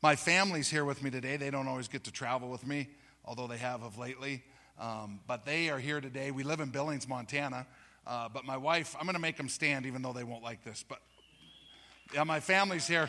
My family's here with me today. They don't always get to travel with me, although they have of lately. But they are here today. We live in Billings, Montana. But my wife, I'm going to make them stand even though they won't like this. But yeah, my family's here.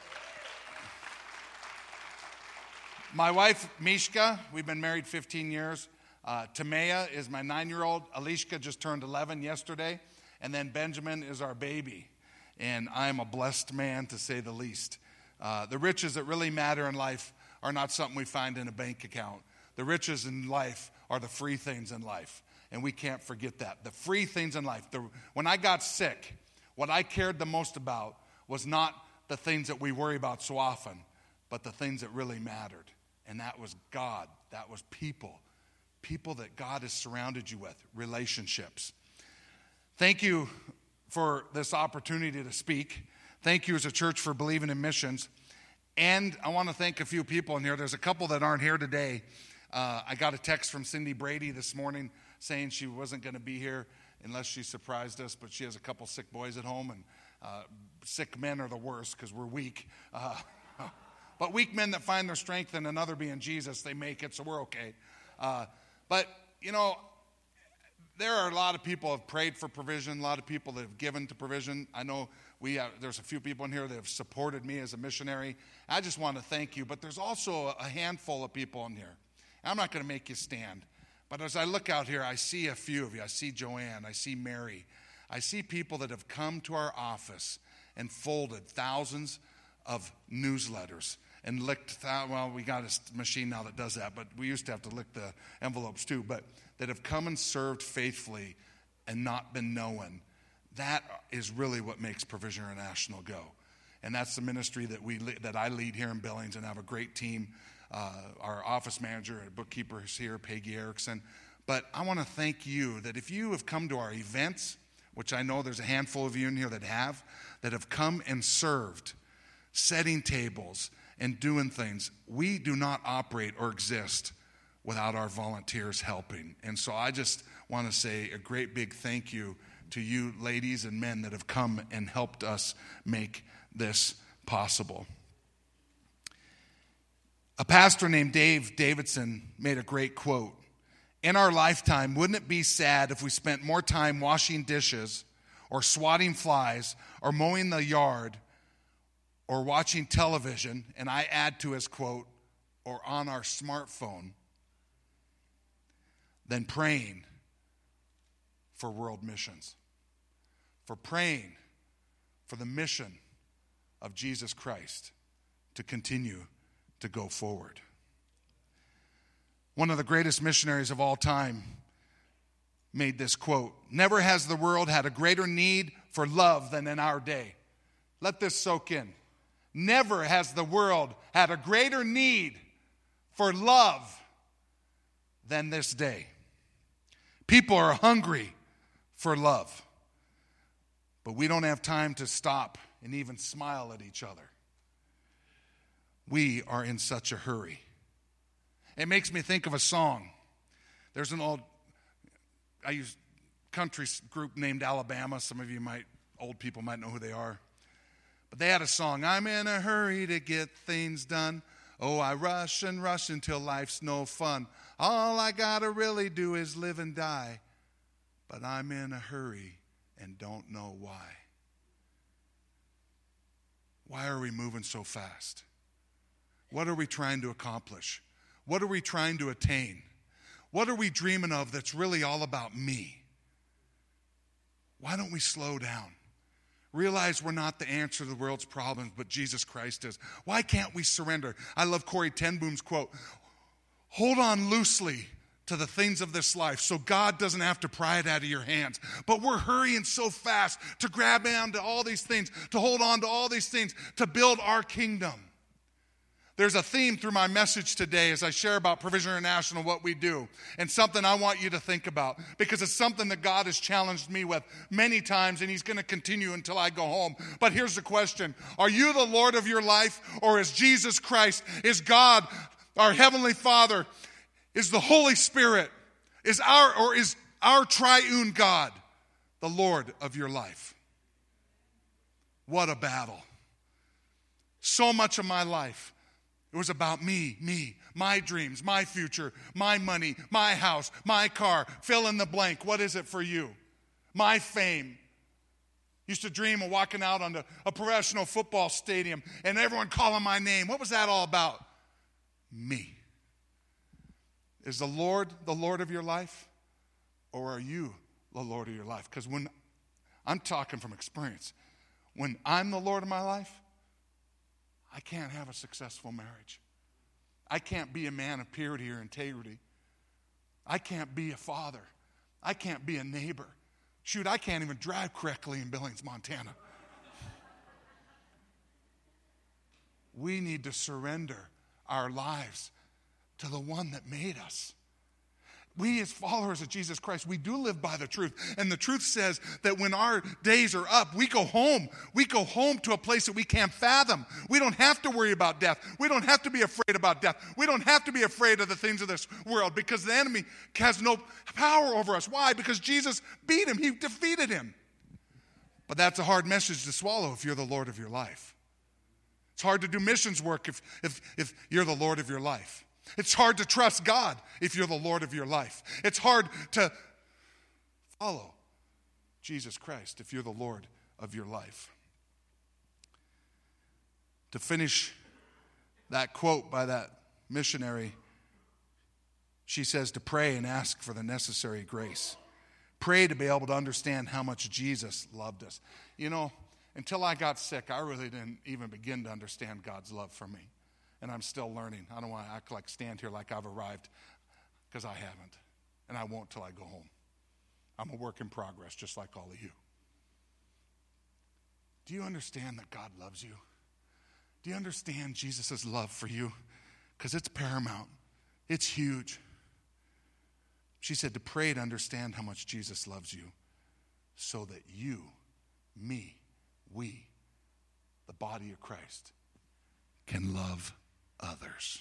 My wife, Mishka, we've been married 15 years. Tamaya is my 9-year-old. Alishka just turned 11 yesterday. And then Benjamin is our baby. And I'm a blessed man, to say the least. The riches that really matter in life are not something we find in a bank account. The riches in life are the free things in life. And we can't forget that. The free things in life. When I got sick, what I cared the most about was not the things that we worry about so often, but the things that really mattered. And that was God. That was people. People that God has surrounded you with. Relationships. Thank you for this opportunity to speak. Thank you as a church for believing in missions. And I want to thank a few people in here. There's a couple that aren't here today. I got a text from Cindy Brady this morning saying she wasn't going to be here unless she surprised us, but she has a couple sick boys at home, and sick men are the worst because we're weak. But weak men that find their strength in another being Jesus, they make it, so we're okay. But, you know, there are a lot of people who have prayed for provision, a lot of people that have given to provision. I know there's a few people in here that have supported me as a missionary. I just want to thank you. But there's also a handful of people in here. I'm not going to make you stand. But as I look out here, I see a few of you. I see Joanne. I see Mary. I see people that have come to our office and folded thousands of newsletters and licked, well, we got a machine now that does that, but we used to have to lick the envelopes too, but that have come and served faithfully and not been known. That is really what makes Provision International go. And that's the ministry that I lead here in Billings, and have a great team. Our office manager and bookkeeper is here, Peggy Erickson. But I want to thank you that if you have come to our events, which I know there's a handful of you in here that have come and served, setting tables and doing things. We do not operate or exist without our volunteers helping. And so I just want to say a great big thank you to you ladies and men that have come and helped us make this possible. A pastor named Dave Davidson made a great quote. In our lifetime, wouldn't it be sad if we spent more time washing dishes or swatting flies or mowing the yard or watching television, and I add to his quote, or on our smartphone, than praying for world missions, for praying for the mission of Jesus Christ to continue to go forward. One of the greatest missionaries of all time made this quote, "Never has the world had a greater need for love than in our day." Let this soak in. Never has the world had a greater need for love than this day. People are hungry for love, but we don't have time to stop and even smile at each other. We are in such a hurry. It makes me think of a song. There's an country group named Alabama. Some of you old people might know who they are. But they had a song, "I'm in a hurry to get things done. Oh, I rush and rush until life's no fun. All I gotta really do is live and die. But I'm in a hurry and don't know why." Why are we moving so fast? What are we trying to accomplish? What are we trying to attain? What are we dreaming of that's really all about me? Why don't we slow down? Realize we're not the answer to the world's problems, but Jesus Christ is. Why can't we surrender? I love Corrie ten Boom's quote, "Hold on loosely to the things of this life so God doesn't have to pry it out of your hands." But we're hurrying so fast to grab onto all these things, to hold on to all these things, to build our kingdom. There's a theme through my message today as I share about Provision International, what we do, and something I want you to think about, because it's something that God has challenged me with many times, and he's going to continue until I go home. But here's the question. Are you the Lord of your life, or is Jesus Christ, is God, our Heavenly Father, is the Holy Spirit, is our triune God the Lord of your life? What a battle. So much of my life, It was about me, my dreams, my future, my money, my house, my car. Fill in the blank. What is it for you? My fame. Used to dream of walking out onto a professional football stadium and everyone calling my name. What was that all about? Me. Is the Lord of your life? Or are you the Lord of your life? Because when I'm talking from experience, when I'm the Lord of my life, I can't have a successful marriage. I can't be a man of purity or integrity. I can't be a father. I can't be a neighbor. Shoot, I can't even drive correctly in Billings, Montana. We need to surrender our lives to the one that made us. We as followers of Jesus Christ, we do live by the truth. And the truth says that when our days are up, we go home. We go home to a place that we can't fathom. We don't have to worry about death. We don't have to be afraid about death. We don't have to be afraid of the things of this world because the enemy has no power over us. Why? Because Jesus beat him. He defeated him. But that's a hard message to swallow if you're the Lord of your life. It's hard to do missions work if you're the Lord of your life. It's hard to trust God if you're the Lord of your life. It's hard to follow Jesus Christ if you're the Lord of your life. To finish that quote by that missionary, she says to pray and ask for the necessary grace. Pray to be able to understand how much Jesus loved us. You know, until I got sick, I really didn't even begin to understand God's love for me. And I'm still learning. I don't want to act like stand here like I've arrived, because I haven't. And I won't till I go home. I'm a work in progress, just like all of you. Do you understand that God loves you? Do you understand Jesus' love for you? Because it's paramount. It's huge. She said to pray to understand how much Jesus loves you so that you, me, we, the body of Christ, can love others.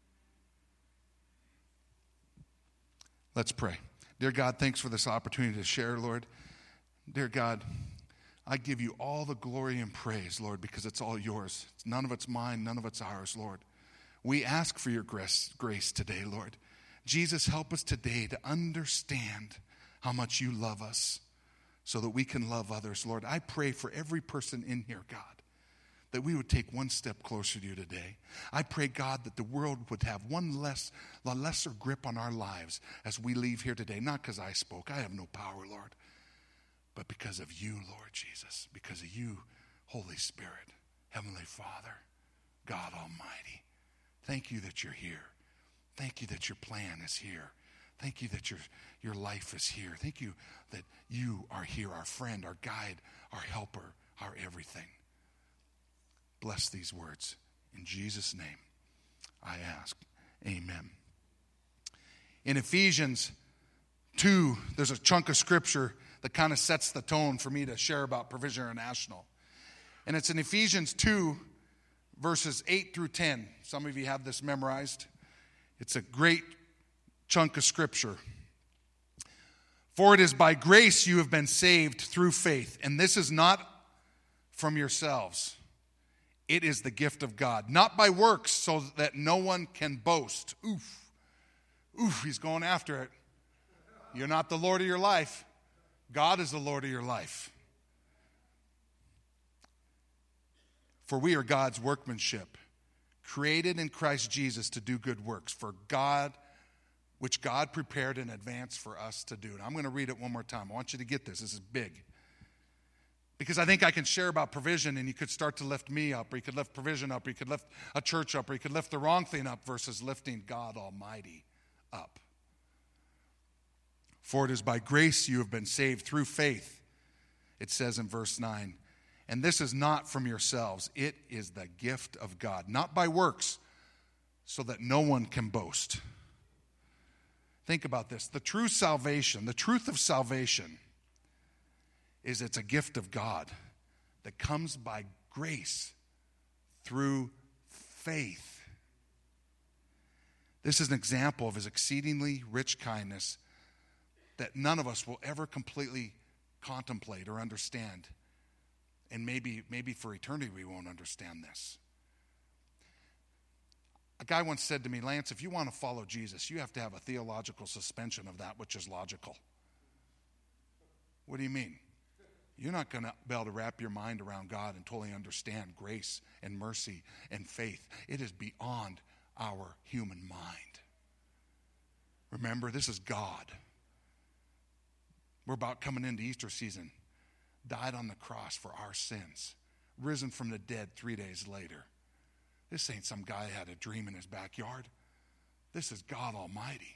Let's pray. Dear God, thanks for this opportunity to share, Lord. Dear God, I give you all the glory and praise, Lord, because it's all yours. None of it's mine, none of it's ours, Lord. We ask for your grace today, Lord. Jesus, help us today to understand how much you love us so that we can love others, Lord. I pray for every person in here, God, that we would take one step closer to you today. I pray, God, that the world would have a lesser grip on our lives as we leave here today. Not because I spoke. I have no power, Lord. But because of you, Lord Jesus. Because of you, Holy Spirit, Heavenly Father, God Almighty. Thank you that you're here. Thank you that your plan is here. Thank you that your life is here. Thank you that you are here, our friend, our guide, our helper, our everything. Bless these words. In Jesus' name, I ask. Amen. In Ephesians 2, there's a chunk of scripture that kind of sets the tone for me to share about Provision International. And it's in Ephesians 2, verses 8 through 10. Some of you have this memorized. It's a great chunk of scripture. For it is by grace you have been saved through faith, and this is not from yourselves. It is the gift of God, not by works, so that no one can boast. Oof, he's going after it. You're not the Lord of your life. God is the Lord of your life. For we are God's workmanship, created in Christ Jesus to do good works, which God prepared in advance for us to do. And I'm going to read it one more time. I want you to get this. This is big. Because I think I can share about provision, and you could start to lift me up, or you could lift provision up, or you could lift a church up, or you could lift the wrong thing up versus lifting God Almighty up. For it is by grace you have been saved through faith, it says in verse 9. And this is not from yourselves. It is the gift of God, not by works, so that no one can boast. Think about this. The true salvation, the truth of salvation, is it's a gift of God that comes by grace through faith. This is an example of his exceedingly rich kindness that none of us will ever completely contemplate or understand. And maybe for eternity we won't understand this. A guy once said to me, Lance, if you want to follow Jesus, you have to have a theological suspension of that which is logical. What do you mean? You're not going to be able to wrap your mind around God and totally understand grace and mercy and faith. It is beyond our human mind. Remember, this is God. We're about coming into Easter season. Died on the cross for our sins. Risen from the dead 3 days later. This ain't some guy that had a dream in his backyard. This is God Almighty.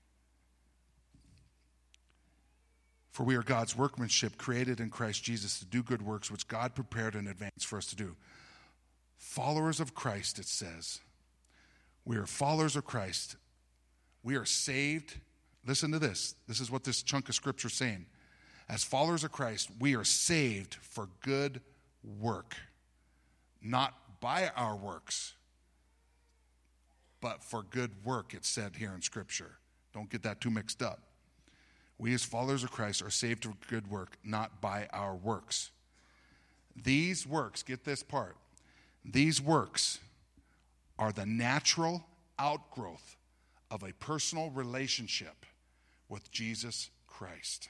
For we are God's workmanship, created in Christ Jesus to do good works, which God prepared in advance for us to do. Followers of Christ, it says. We are followers of Christ. We are saved. Listen to this. This is what this chunk of scripture is saying. As followers of Christ, we are saved for good work. Not by our works, but for good work, it's said here in Scripture. Don't get that too mixed up. We as followers of Christ are saved for good work, not by our works. These works, get this part, these works are the natural outgrowth of a personal relationship with Jesus Christ.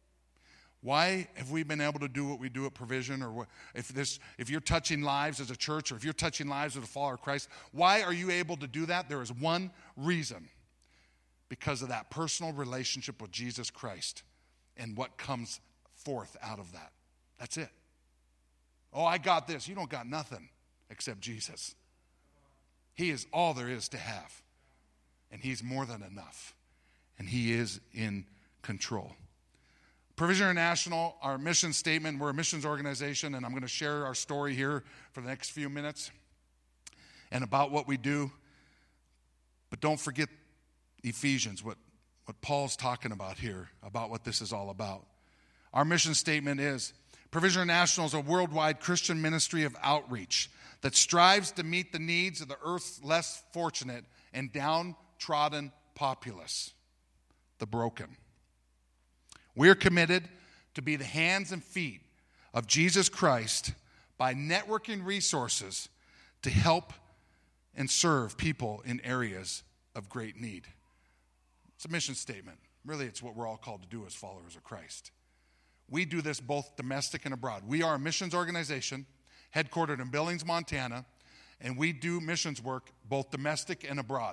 Why have we been able to do what we do at Provision? Or if you're touching lives as a church, or if you're touching lives as a follower of Christ, why are you able to do that? There is one reason. Because of that personal relationship with Jesus Christ and what comes forth out of that. That's it. Oh, I got this. You don't got nothing except Jesus. He is all there is to have. And he's more than enough. And he is in control. Provision International, our mission statement, we're a missions organization, and I'm going to share our story here for the next few minutes and about what we do. But don't forget Ephesians, what Paul's talking about here, about what this is all about. Our mission statement is, Provision International is a worldwide Christian ministry of outreach that strives to meet the needs of the earth's less fortunate and downtrodden populace, the broken. We're committed to be the hands and feet of Jesus Christ by networking resources to help and serve people in areas of great need. It's a mission statement. Really, it's what we're all called to do as followers of Christ. We do this both domestic and abroad. We are a missions organization headquartered in Billings, Montana, and we do missions work both domestic and abroad.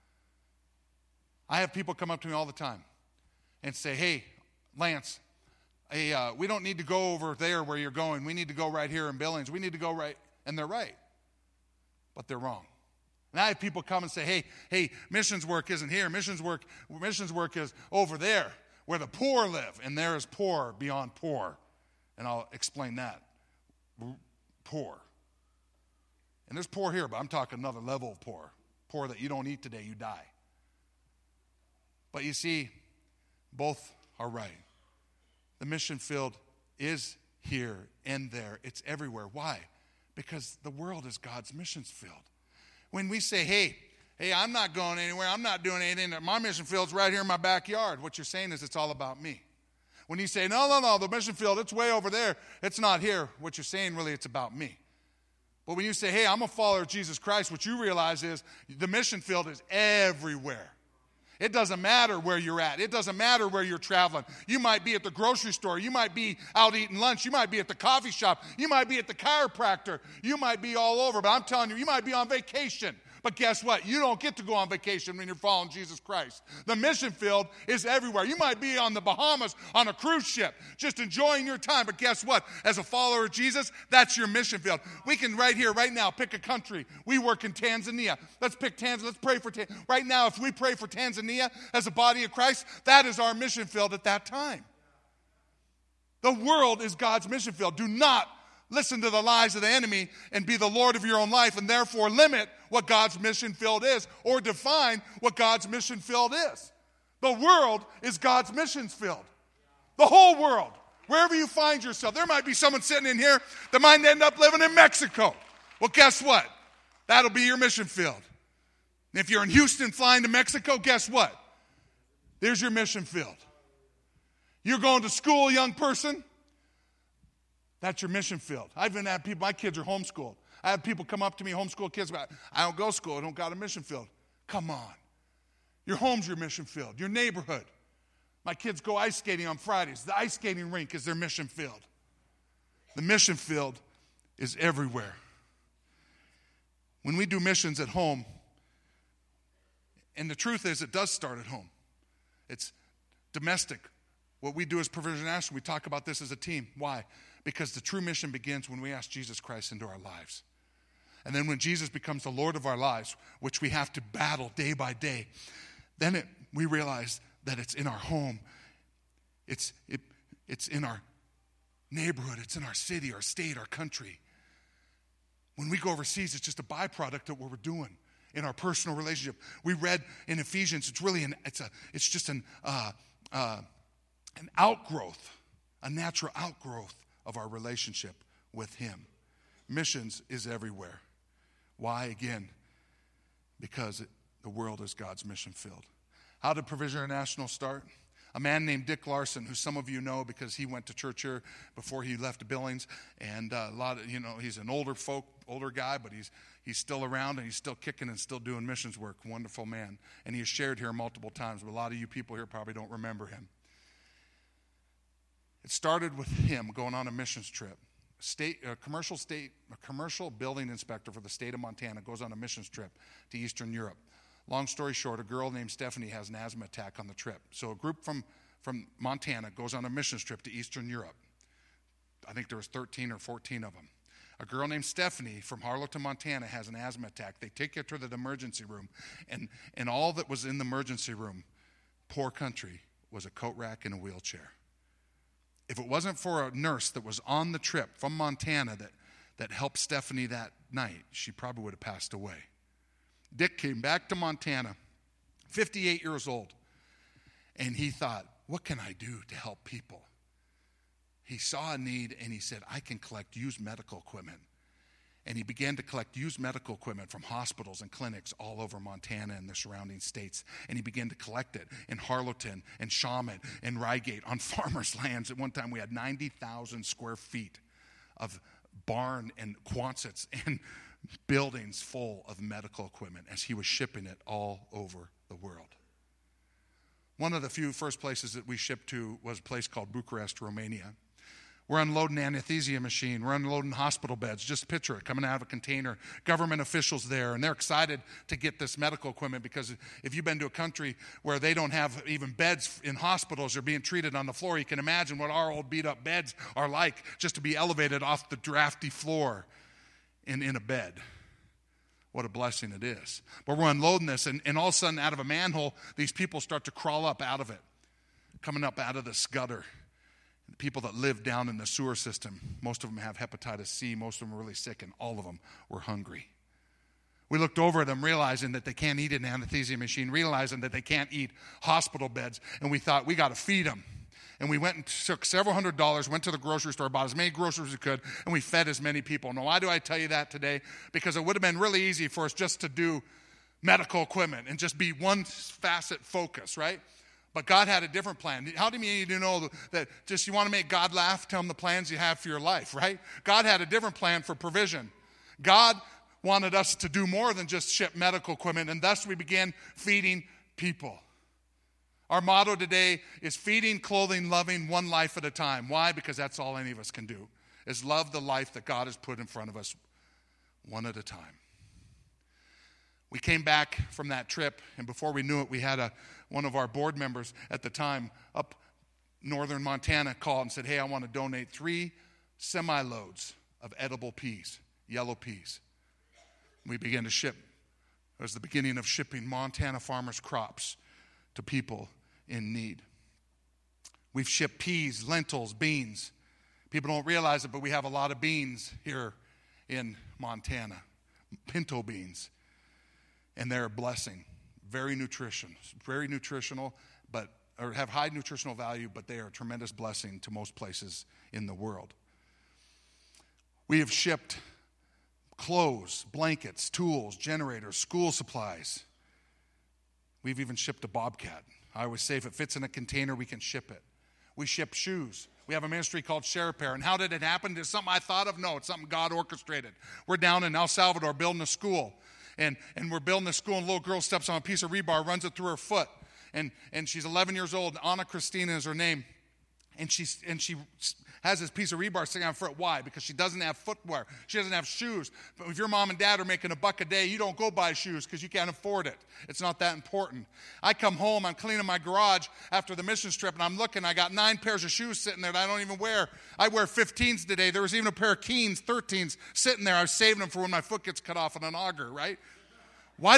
I have people come up to me all the time and say, hey, Lance, we don't need to go over there where you're going. We need to go right here in Billings. We need to go right. And they're right. But they're wrong. And I have people come and say, hey, missions work isn't here. Missions work is over there where the poor live. And there is poor beyond poor. And I'll explain that. Poor. And there's poor here, but I'm talking another level of poor. Poor that you don't eat today, you die. But you see, both are right. The mission field is here and there. It's everywhere. Why? Because the world is God's missions field. When we say, hey, I'm not going anywhere. I'm not doing anything. My mission field's right here in my backyard. What you're saying is it's all about me. When you say, no, the mission field, it's way over there. It's not here. What you're saying, really, it's about me. But when you say, hey, I'm a follower of Jesus Christ, what you realize is the mission field is everywhere. It doesn't matter where you're at. It doesn't matter where you're traveling. You might be at the grocery store. You might be out eating lunch. You might be at the coffee shop. You might be at the chiropractor. You might be all over. But I'm telling you, you might be on vacation. But guess what? You don't get to go on vacation when you're following Jesus Christ. The mission field is everywhere. You might be on the Bahamas on a cruise ship, just enjoying your time. But guess what? As a follower of Jesus, that's your mission field. We can right here, right now, pick a country. We work in Tanzania. Let's pick Tanzania. Let's pray for Tanzania. Right now, if we pray for Tanzania as a body of Christ, that is our mission field at that time. The world is God's mission field. Do not listen to the lies of the enemy and be the Lord of your own life and therefore limit what God's mission field is or define what God's mission field is. The world is God's missions field. The whole world. Wherever you find yourself. There might be someone sitting in here that might end up living in Mexico. Well, guess what? That'll be your mission field. And if you're in Houston flying to Mexico, guess what? There's your mission field. You're going to school, young person. That's your mission field. I've even had people, my kids are homeschooled. I have people come up to me, homeschool kids, about, I don't go to school, I don't got a mission field. Come on. Your home's your mission field, your neighborhood. My kids go ice skating on Fridays. The ice skating rink is their mission field. The mission field is everywhere. When we do missions at home, and the truth is it does start at home. It's domestic. What we do as Provision International, we talk about this as a team. Why? Because the true mission begins when we ask Jesus Christ into our lives. And then when Jesus becomes the Lord of our lives, which we have to battle day by day, then we realize that it's in our home, it's in our neighborhood, it's in our city, our state, our country. When we go overseas, it's just a byproduct of what we're doing in our personal relationship. We read in Ephesians, it's just an outgrowth, a natural outgrowth of our relationship with Him. Missions is everywhere. Why? Again, because the world is God's mission field. How did Provision International start? A man named Dick Larson, who some of you know because he went to church here before he left Billings, and he's an older guy, but he's still around and he's still kicking and still doing missions work. Wonderful man, and he has shared here multiple times. But a lot of you people here probably don't remember him. It started with him going on a missions trip. A commercial building inspector for the state of Montana goes on a missions trip to Eastern Europe. Long story short, a girl named Stephanie has an asthma attack on the trip. So a group from Montana goes on a missions trip to Eastern Europe. I think there was 13 or 14 of them. A girl named Stephanie from Harlowton, Montana has an asthma attack. They take her to the emergency room, and all that was in the emergency room, poor country, was a coat rack and a wheelchair. If it wasn't for a nurse that was on the trip from Montana that helped Stephanie that night, she probably would have passed away. Dick came back to Montana, 58 years old, and he thought, what can I do to help people? He saw a need, and he said, I can collect used medical equipment. And he began to collect used medical equipment from hospitals and clinics all over Montana and the surrounding states. And he began to collect it in Harlowton and Shawmut and Rygate on farmers' lands. At one time, we had 90,000 square feet of barn and Quonsets and buildings full of medical equipment as he was shipping it all over the world. One of the first places that we shipped to was a place called Bucharest, Romania. We're unloading an anesthesia machine. We're unloading hospital beds. Just picture it coming out of a container. Government officials there, and they're excited to get this medical equipment because if you've been to a country where they don't have even beds in hospitals, they're being treated on the floor, you can imagine what our old beat-up beds are like just to be elevated off the drafty floor in a bed. What a blessing it is. But we're unloading this, and all of a sudden, out of a manhole, these people start to crawl up out of it, coming up out of the gutter. The people that live down in the sewer system, most of them have hepatitis C, most of them are really sick, and all of them were hungry. We looked over at them, realizing that they can't eat an anesthesia machine, realizing that they can't eat hospital beds, and we thought, we got to feed them. And we went and took several $100s, went to the grocery store, bought as many groceries as we could, and we fed as many people. Now, why do I tell you that today? Because it would have been really easy for us just to do medical equipment and just be one facet focus, right? But God had a different plan. How do you need to know that just you want to make God laugh? Tell him the plans you have for your life, right? God had a different plan for provision. God wanted us to do more than just ship medical equipment, and thus we began feeding people. Our motto today is feeding, clothing, loving, one life at a time. Why? Because that's all any of us can do, is love the life that God has put in front of us one at a time. We came back from that trip, and before we knew it, we had one of our board members at the time up northern Montana called and said, hey, I want to donate 3 semi-loads of edible peas, yellow peas. We began to ship. It was the beginning of shipping Montana farmers' crops to people in need. We've shipped peas, lentils, beans. People don't realize it, but we have a lot of beans here in Montana, pinto beans. And they're a blessing. Very nutritional, or have high nutritional value, but they are a tremendous blessing to most places in the world. We have shipped clothes, blankets, tools, generators, school supplies. We've even shipped a Bobcat. I always say if it fits in a container, we can ship it. We ship shoes. We have a ministry called Share a Pair. And how did it happen? Is it something I thought of? No, it's something God orchestrated. We're down in El Salvador building a school. And we're building a school, and a little girl steps on a piece of rebar, runs it through her foot. And she's 11 years old. Ana Cristina is her name. And she has this piece of rebar sitting on her foot. Why? Because she doesn't have footwear. She doesn't have shoes. But if your mom and dad are making $1 a day, you don't go buy shoes because you can't afford it. It's not that important. I come home, I'm cleaning my garage after the missions trip, and I'm looking. I got 9 pairs of shoes sitting there that I don't even wear. I wear 15s today. There was even a pair of Keens, 13s, sitting there. I was saving them for when my foot gets cut off on an auger, right? Why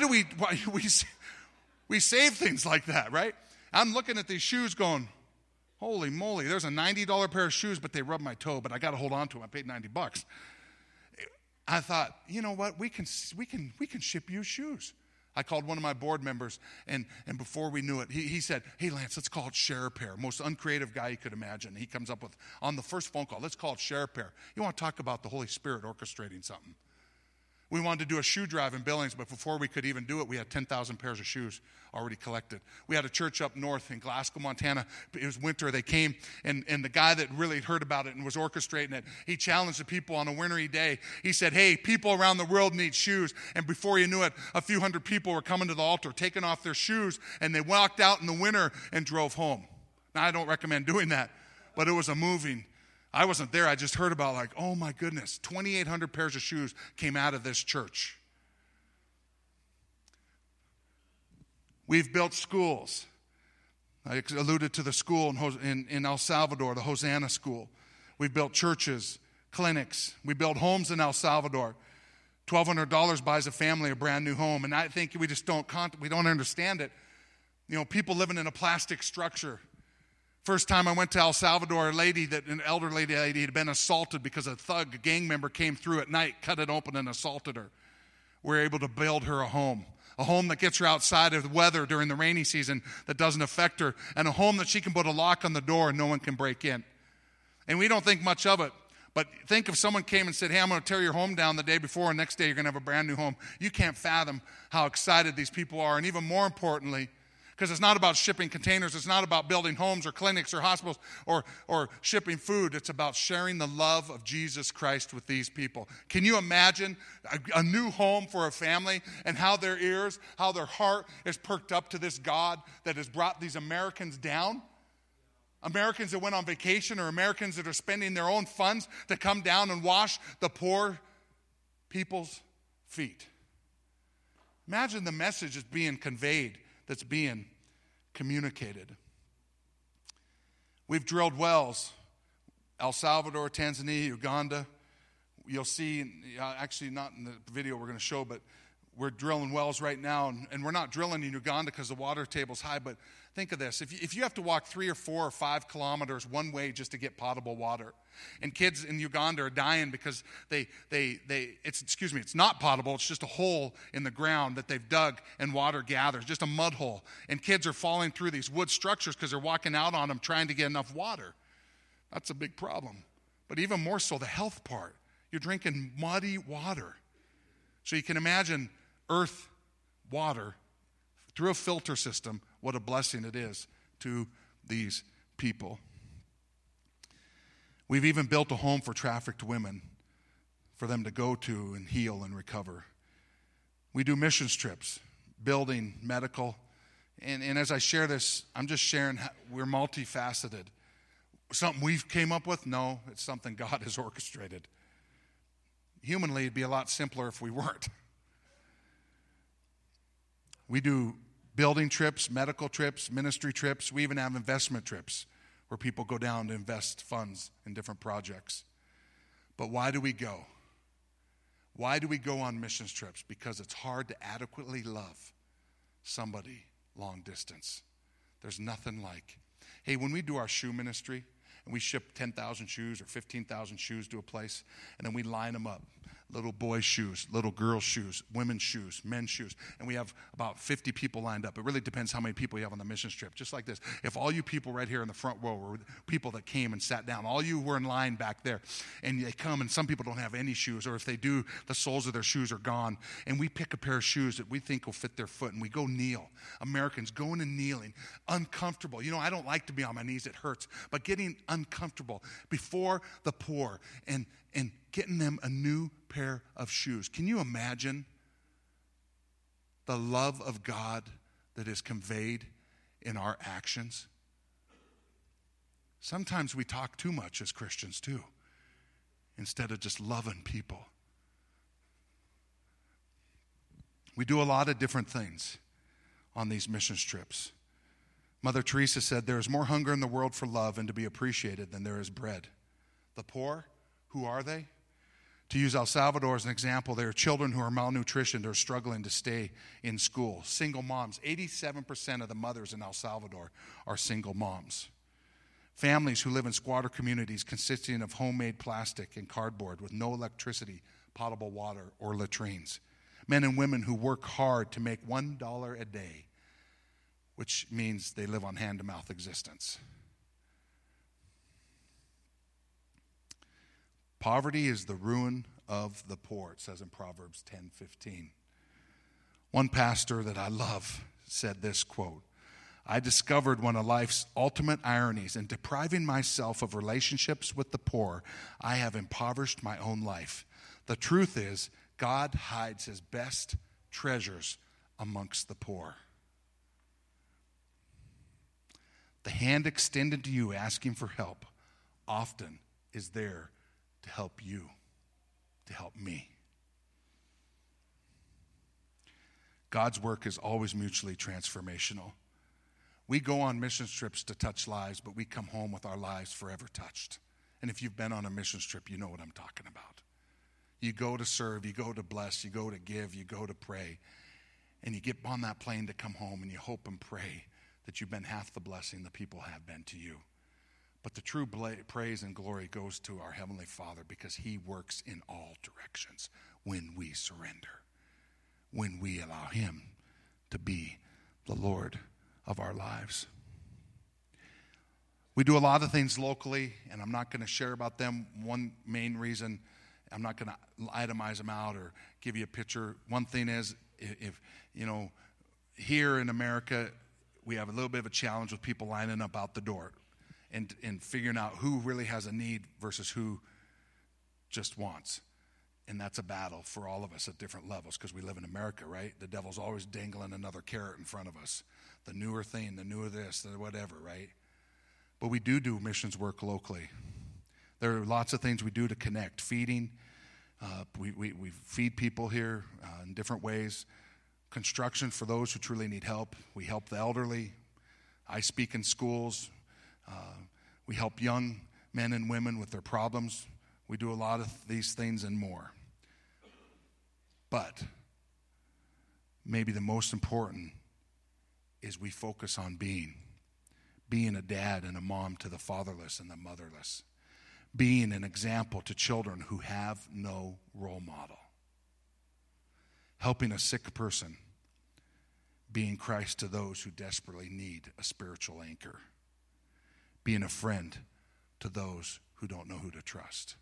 we save things like that, right? I'm looking at these shoes going, holy moly, there's a $90 pair of shoes, but they rub my toe, but I got to hold on to them. I paid $90. I thought, you know what? We can ship you shoes. I called one of my board members, and before we knew it, he said, hey, Lance, let's call it Share a Pair. Most uncreative guy you could imagine. He comes up with, on the first phone call, let's call it Share a Pair. You want to talk about the Holy Spirit orchestrating something. We wanted to do a shoe drive in Billings, but before we could even do it, we had 10,000 pairs of shoes already collected. We had a church up north in Glasgow, Montana. It was winter. They came, and the guy that really heard about it and was orchestrating it, he challenged the people on a wintry day. He said, hey, people around the world need shoes. And before you knew it, a few hundred people were coming to the altar, taking off their shoes, and they walked out in the winter and drove home. Now, I don't recommend doing that, but it was a moving. I wasn't there. I just heard about, like, oh my goodness, 2,800 pairs of shoes came out of this church. We've built schools. I alluded to the school in El Salvador, the Hosanna School. We've built churches, clinics. We built homes in El Salvador. $1,200 buys a family a brand new home, and I think we just don't understand it. You know, people living in a plastic structure. First time I went to El Salvador, an elder lady had been assaulted because a gang member came through at night, cut it open, and assaulted her. We were able to build her a home that gets her outside of the weather during the rainy season that doesn't affect her, and a home that she can put a lock on the door and no one can break in. And we don't think much of it, but think if someone came and said, hey, I'm going to tear your home down the day before, and next day you're going to have a brand new home. You can't fathom how excited these people are, and even more importantly, because it's not about shipping containers. It's not about building homes or clinics or hospitals or shipping food. It's about sharing the love of Jesus Christ with these people. Can you imagine a new home for a family and how their ears, how their heart is perked up to this God that has brought these Americans down? Americans that went on vacation or Americans that are spending their own funds to come down and wash the poor people's feet. Imagine the message that's being conveyed, that's being communicated. We've drilled wells, El Salvador, Tanzania, Uganda. You'll see, actually not in the video we're going to show, but we're drilling wells right now, and we're not drilling in Uganda because the water table's high, but think of this. If you have to walk 3 or 4 or 5 kilometers one way just to get potable water, and kids in Uganda are dying because it's not potable, it's just a hole in the ground that they've dug and water gathers, just a mud hole. And kids are falling through these wood structures because they're walking out on them trying to get enough water. That's a big problem. But even more so, the health part. You're drinking muddy water. So you can imagine earth water through a filter system, what a blessing it is to these people. We've even built a home for trafficked women for them to go to and heal and recover. We do missions trips, building, medical. And as I share this, I'm just sharing we're multifaceted. Something we've came up with? No, it's something God has orchestrated. Humanly, it'd be a lot simpler if we weren't. We do building trips, medical trips, ministry trips. We even have investment trips where people go down to invest funds in different projects. But why do we go? Why do we go on missions trips? Because it's hard to adequately love somebody long distance. There's nothing like, hey, when we do our shoe ministry and we ship 10,000 shoes or 15,000 shoes to a place and then we line them up. little boys' shoes, little girls' shoes, women's shoes, men's shoes. And we have about 50 people lined up. It really depends how many people you have on the mission trip. Just like this. If all you people right here in the front row were people that came and sat down, all you were in line back there, and they come and some people don't have any shoes, or if they do, the soles of their shoes are gone, and we pick a pair of shoes that we think will fit their foot, and we go kneel. Americans going and kneeling, uncomfortable. You know, I don't like to be on my knees. It hurts. But getting uncomfortable before the poor and getting them a new pair of shoes. Can you imagine the love of God that is conveyed in our actions? Sometimes we talk too much as Christians too, instead of just loving people. We do a lot of different things on these mission trips. Mother Teresa said, "There is more hunger in the world for love and to be appreciated than there is bread." The poor, who are they? To use El Salvador as an example, there are children who are malnutritioned or struggling to stay in school. Single moms. 87% of the mothers in El Salvador are single moms. Families who live in squatter communities consisting of homemade plastic and cardboard with no electricity, potable water, or latrines. Men and women who work hard to make $1 a day, which means they live on hand-to-mouth existence. Poverty is the ruin of the poor, it says in Proverbs 10:15. One pastor that I love said this quote, "I discovered one of life's ultimate ironies. In depriving myself of relationships with the poor, I have impoverished my own life. The truth is, God hides his best treasures amongst the poor." The hand extended to you asking for help often is there to help you, to help me. God's work is always mutually transformational. We go on mission trips to touch lives, but we come home with our lives forever touched. And if you've been on a mission trip, you know what I'm talking about. You go to serve, you go to bless, you go to give, you go to pray, and you get on that plane to come home and you hope and pray that you've been half the blessing the people have been to you. But the true praise and glory goes to our Heavenly Father because he works in all directions when we surrender, when we allow him to be the Lord of our lives. We do a lot of things locally, and I'm not going to share about them. One main reason, I'm not going to itemize them out or give you a picture. One thing is, if you know, here in America, we have a little bit of a challenge with people lining up out the door. And figuring out who really has a need versus who just wants. And that's a battle for all of us at different levels because we live in America, right? The devil's always dangling another carrot in front of us. The newer thing, the newer this, the whatever, right? But we do missions work locally. There are lots of things we do to connect. Feeding. We feed people here in different ways. Construction for those who truly need help. We help the elderly. I speak in schools. We help young men and women with their problems. We do a lot of these things and more. But maybe the most important is we focus on being a dad and a mom to the fatherless and the motherless, being an example to children who have no role model, helping a sick person, being Christ to those who desperately need a spiritual anchor, being a friend to those who don't know who to trust.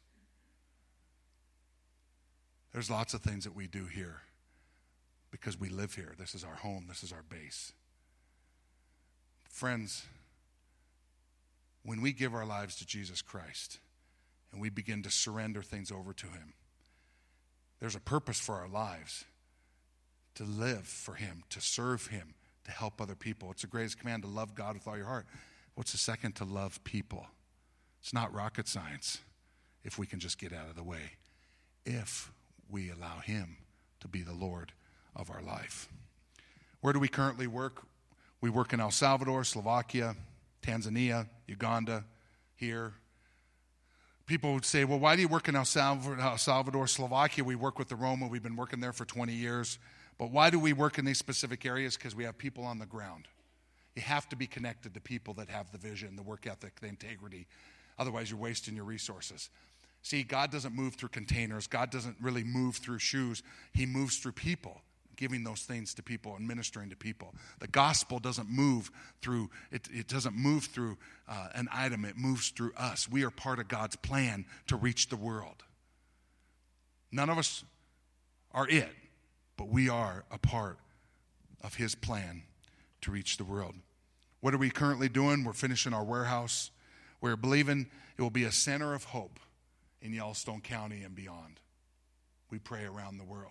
There's lots of things that we do here because we live here. This is our home. This is our base. Friends, when we give our lives to Jesus Christ and we begin to surrender things over to him, there's a purpose for our lives, to live for him, to serve him, to help other people. It's the greatest command, to love God with all your heart. What's the second? To love people. It's not rocket science if we can just get out of the way, if we allow him to be the Lord of our life. Where do we currently work? We work in El Salvador, Slovakia, Tanzania, Uganda, here. People would say, well, why do you work in El Salvador, Slovakia? We work with the Roma. We've been working there for 20 years. But why do we work in these specific areas? Because we have people on the ground. You have to be connected to people that have the vision, the work ethic, the integrity. Otherwise, you're wasting your resources. See, God doesn't move through containers. God doesn't really move through shoes. He moves through people, giving those things to people and ministering to people. The gospel doesn't move through, it doesn't move through an item. It moves through us. We are part of God's plan to reach the world. None of us are it, but we are a part of his plan to reach the world. What are we currently doing? We're finishing our warehouse. We're believing it will be a center of hope in Yellowstone County and beyond. We pray around the world.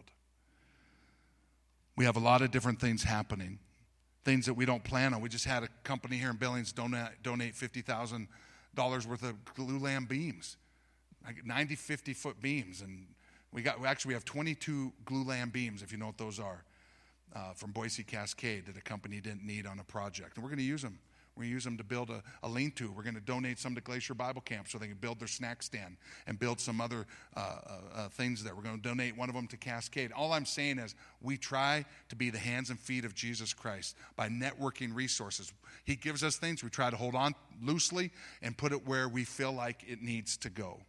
We have a lot of different things happening, things that we don't plan on. We just had a company here in Billings donate $50,000 worth of glulam beams, like 90, 50-foot beams. And we have 22 glulam beams, if you know what those are, from Boise Cascade that a company didn't need on a project. And we're going to use them. We're going to use them to build a lean-to. We're going to donate some to Glacier Bible Camp so they can build their snack stand and build some other things there. We're going to donate one of them to Cascade. All I'm saying is we try to be the hands and feet of Jesus Christ by networking resources. He gives us things. We try to hold on loosely and put it where we feel like it needs to go.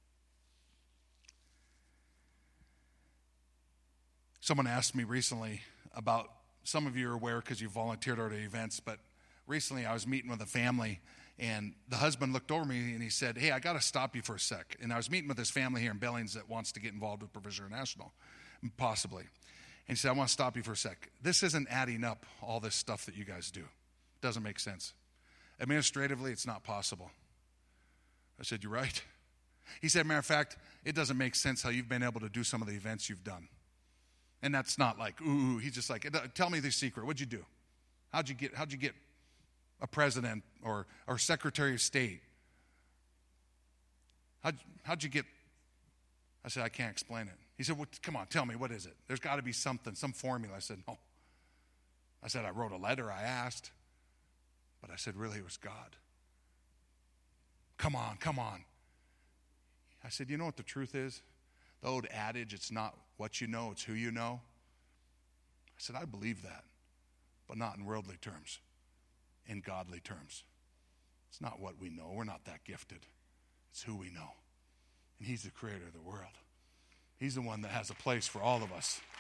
Someone asked me recently about, some of you are aware because you volunteered at our events, but recently I was meeting with a family, and the husband looked over me and he said, hey, I got to stop you for a sec. And I was meeting with this family here in Billings that wants to get involved with Provision International, possibly. And he said, I want to stop you for a sec. This isn't adding up, all this stuff that you guys do. It doesn't make sense. Administratively, it's not possible. I said, you're right. He said, matter of fact, it doesn't make sense how you've been able to do some of the events you've done. And that's not like, ooh, he's just like, tell me the secret. What'd you do? How'd you get a president or secretary of state? How'd you get? I said, I can't explain it. He said, well, come on, tell me, what is it? There's got to be something, some formula. I said, no. I said, I wrote a letter, I asked. But I said, really, it was God. Come on. I said, you know what the truth is? The old adage, it's not what you know, it's who you know. I said, I believe that, but not in worldly terms, in godly terms. It's not what we know. We're not that gifted. It's who we know. And he's the creator of the world. He's the one that has a place for all of us.